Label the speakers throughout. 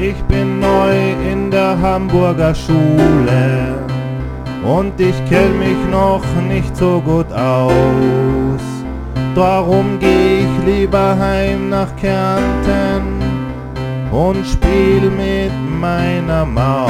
Speaker 1: Ich bin neu in der Hamburger Schule und ich kenn mich noch nicht so gut aus. Darum geh ich lieber heim nach Kärnten und spiel mit meiner Maus.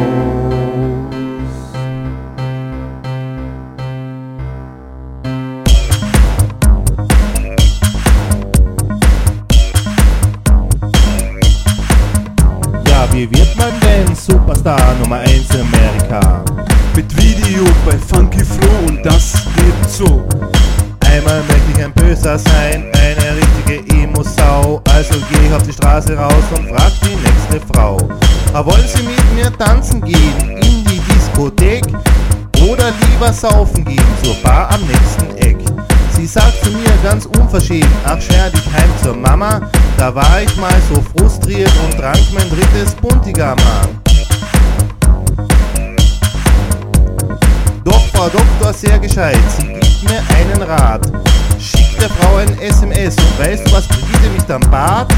Speaker 1: Wie wird man denn Superstar Nummer 1 in Amerika?
Speaker 2: Mit Video bei Funky Flo und das geht so.
Speaker 1: Einmal möchte ich ein Böser sein, eine richtige Emo-Sau. Also geh ich auf die Straße raus und frag die nächste Frau: wollen Sie mit mir tanzen gehen, in die Diskothek? Oder lieber saufen gehen, zur Bar am nächsten Eck? Sie sagt zu mir ganz unverschämt: ach, scher dich heim zur Mama. Da war ich mal so frustriert und trank mein drittes Buntigama. Doch Frau Doktor sehr gescheit, sie gibt mir einen Rat. Schick der Frau ein SMS und weißt du, was Brigitte mich dann bat?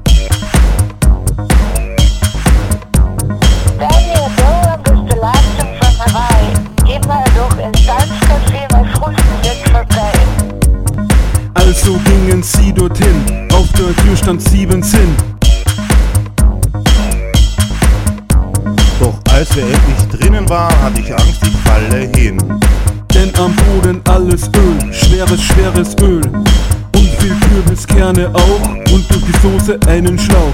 Speaker 3: Daniel, bist du Leistung von Hawaii? Geh mal doch ins Tanzcafé, mein Frühstück jetzt vorbei.
Speaker 2: Also gingen sie dorthin, auf der Tür stand 7 Sinn.
Speaker 1: Doch als wir endlich drinnen waren, hatte ich Angst, ich falle hin.
Speaker 2: Denn am Boden alles Öl, schweres Öl. Und viel Kürbiskerne auch und durch die Soße einen Schlauch.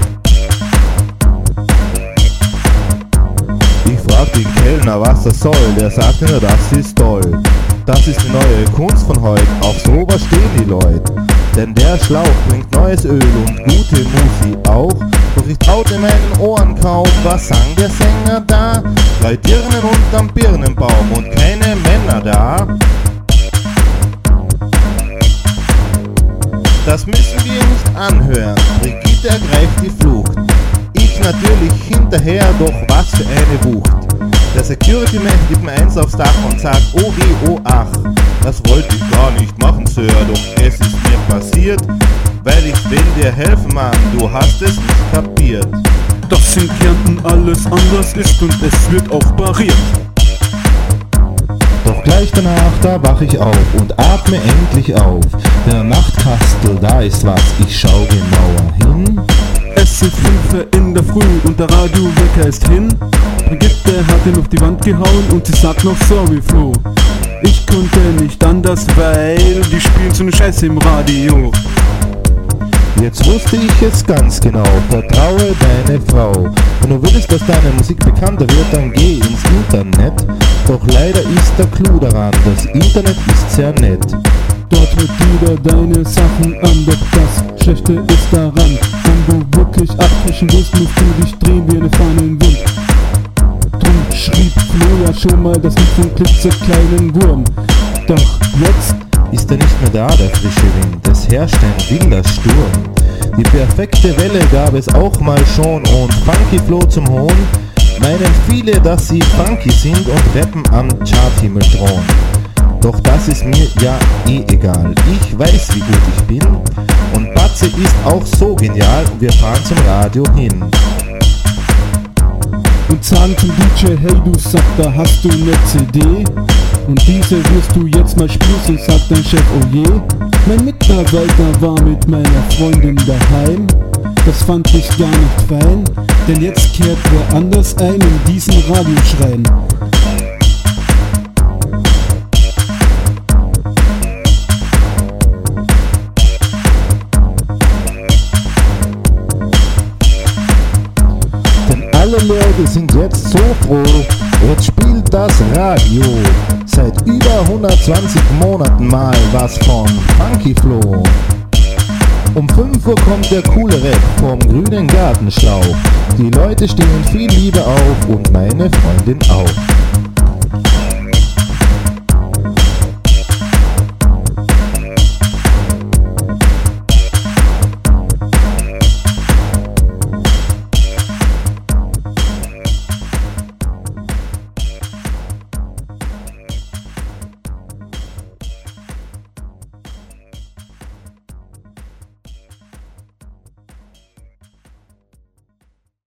Speaker 1: Ich frag den Kellner, was das soll, der sagte nur, das ist toll. Das ist die neue Kunst von heute, auf sowas stehen die Leute. Denn der Schlauch bringt neues Öl und gute Musik auch. Doch ich traute meinen Ohren kaum, was sang der Sänger da? 3 Dirnen unterm Birnenbaum und keine Männer da. Das müssen wir nicht anhören, Brigitte ergreift die Flucht. Ich natürlich hinterher, doch was für eine Wucht. Der Security-Man gibt mir eins aufs Dach und sagt: oh weh, oh ach, das wollte ich gar nicht machen, Sir, doch es ist mir passiert, weil ich will dir helfen, Mann, du hast es nicht kapiert.
Speaker 2: Dass in Kärnten alles anders ist und es wird auch pariert.
Speaker 1: Doch gleich danach, da wach ich auf und atme endlich auf. Der Nachtkastel, da ist was, ich schau genauer hin.
Speaker 2: Es sind 5 in der Früh und der Radiowecker ist hin. Brigitte hat ihn auf die Wand gehauen und sie sagt noch: sorry Flo, ich konnte nicht anders, weil die spielen so eine Scheiße im Radio.
Speaker 1: Jetzt wusste ich es ganz genau, vertraue deine Frau. Wenn du willst, dass deine Musik bekannter wird, dann geh ins Internet. Doch leider ist der Clou daran, das Internet ist sehr nett.
Speaker 2: Dort hört jeder deine Sachen an, doch das Schlechte ist daran: wenn du wirklich abbrechen willst, musst du dich drehen wie eine Fahne im Wind. Drum schrieb Flo ja schon mal das Lied vom klitzekleinen Wurm. Doch jetzt
Speaker 1: ist er nicht mehr da, der frische Wind, es herrscht ein wilder Sturm. Die perfekte Welle gab es auch mal schon und Funky Flo zum Hohn meinen viele, dass sie funky sind und rappen am Charthimmel drohen. Doch das ist mir ja eh egal, ich weiß wie gut ich bin und Batze ist auch so genial, wir fahren zum Radio hin.
Speaker 2: Und sagen zum DJ: hey du Sack, da hast du ne CD und diese wirst du jetzt mal spielen, so sagt dein Chef: oh je. Mein Mitarbeiter war mit meiner Freundin daheim, das fand ich gar nicht fein, denn jetzt kehrt wer anders ein in diesen Radioschrein.
Speaker 1: Alle Leute sind jetzt so froh, jetzt spielt das Radio seit über 120 Monaten mal was von Funky Flo. Um 5 Uhr kommt der coole Rap vom grünen Gartenschlauch. Die Leute stehen viel lieber auf und meine Freundin auch.